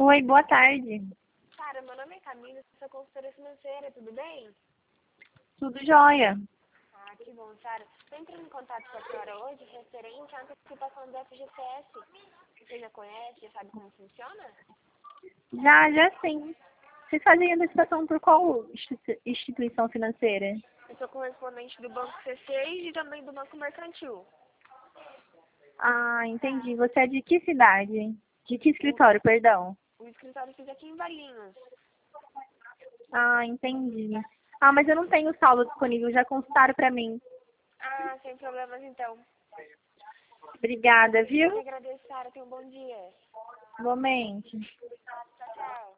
Oi, boa tarde. Sara, meu nome é Camila, sou consultora financeira, tudo bem? Tudo jóia? Ah, que bom, Sara. Estou entrando em contato com a senhora hoje referente à antecipação do FGTS. Você já conhece, já sabe como funciona? Já sim. Vocês fazem antecipação por qual instituição financeira? Eu sou correspondente do Banco C6 e também do Banco Mercantil. Ah, entendi. Você é de que cidade? De que escritório, perdão? O escritório fica aqui em Valinhos. Ah, entendi. Ah, mas eu não tenho saldo disponível, já consultaram pra mim. Ah, sem problemas então. Obrigada, Eu que viu? agradeço, Sara. Tenha um bom dia. Igualmente. Tchau, tchau.